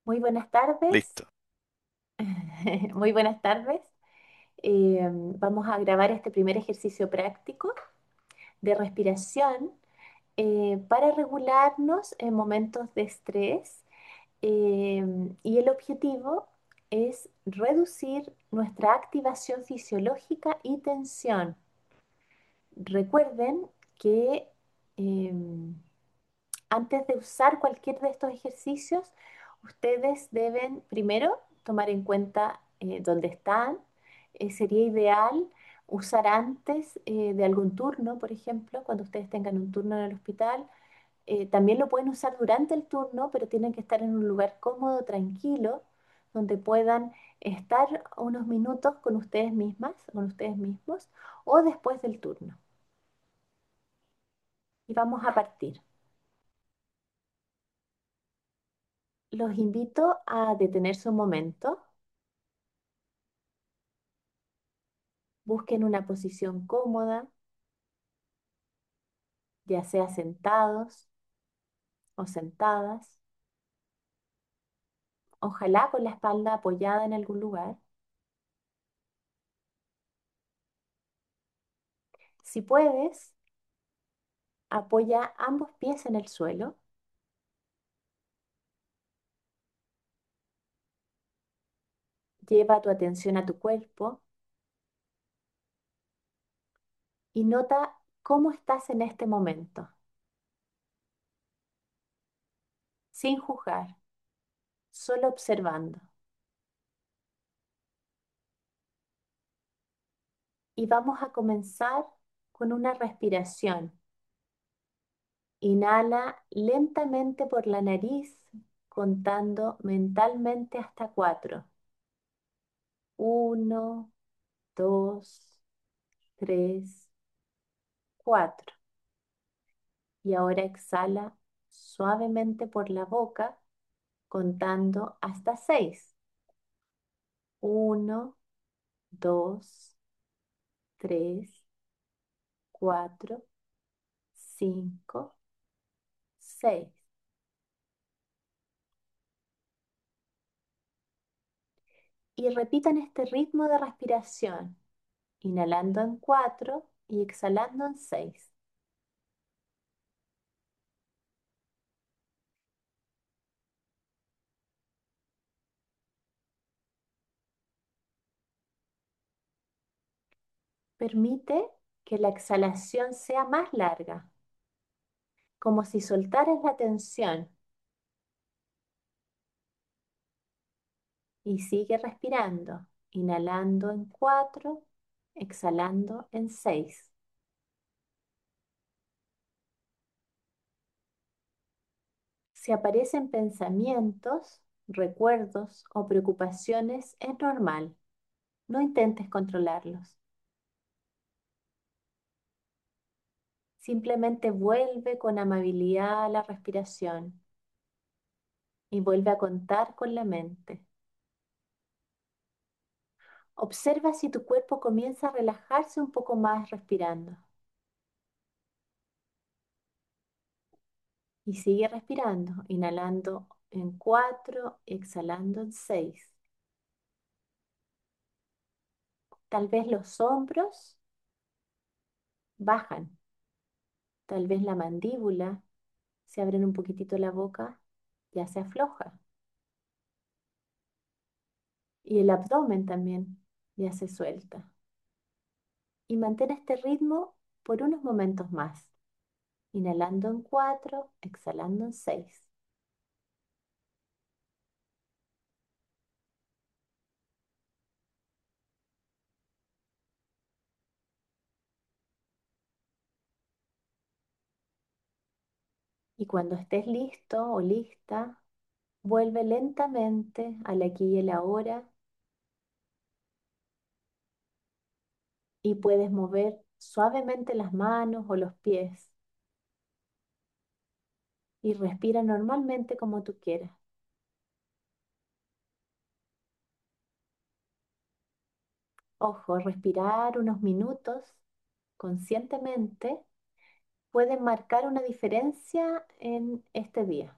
Muy buenas tardes. Listo. Muy buenas tardes. Vamos a grabar este primer ejercicio práctico de respiración para regularnos en momentos de estrés. Y el objetivo es reducir nuestra activación fisiológica y tensión. Recuerden que em, antes de usar cualquier de estos ejercicios, ustedes deben primero tomar en cuenta dónde están. Sería ideal usar antes de algún turno, por ejemplo, cuando ustedes tengan un turno en el hospital. También lo pueden usar durante el turno, pero tienen que estar en un lugar cómodo, tranquilo, donde puedan estar unos minutos con ustedes mismas, con ustedes mismos, o después del turno. Y vamos a partir. Los invito a detenerse un momento. Busquen una posición cómoda, ya sea sentados o sentadas, ojalá con la espalda apoyada en algún lugar. Si puedes, apoya ambos pies en el suelo, lleva tu atención a tu cuerpo y nota cómo estás en este momento, sin juzgar, solo observando. Y vamos a comenzar con una respiración. Inhala lentamente por la nariz, contando mentalmente hasta 4. Uno, dos, tres, cuatro. Y ahora exhala suavemente por la boca, contando hasta 6. Uno, dos, tres, cuatro, cinco, 6. Y repitan este ritmo de respiración, inhalando en 4 y exhalando en 6. Permite que la exhalación sea más larga, como si soltaras la tensión, y sigue respirando, inhalando en 4, exhalando en 6. Si aparecen pensamientos, recuerdos o preocupaciones, es normal. No intentes controlarlos. Simplemente vuelve con amabilidad a la respiración y vuelve a contar con la mente. Observa si tu cuerpo comienza a relajarse un poco más respirando. Y sigue respirando, inhalando en 4, exhalando en 6. Tal vez los hombros bajan, tal vez la mandíbula, se abren un poquitito la boca, ya se afloja. Y el abdomen también ya se suelta. Y mantén este ritmo por unos momentos más, inhalando en 4, exhalando en 6. Y cuando estés listo o lista, vuelve lentamente al aquí y el ahora y puedes mover suavemente las manos o los pies y respira normalmente como tú quieras. Ojo, respirar unos minutos conscientemente puede marcar una diferencia en este día.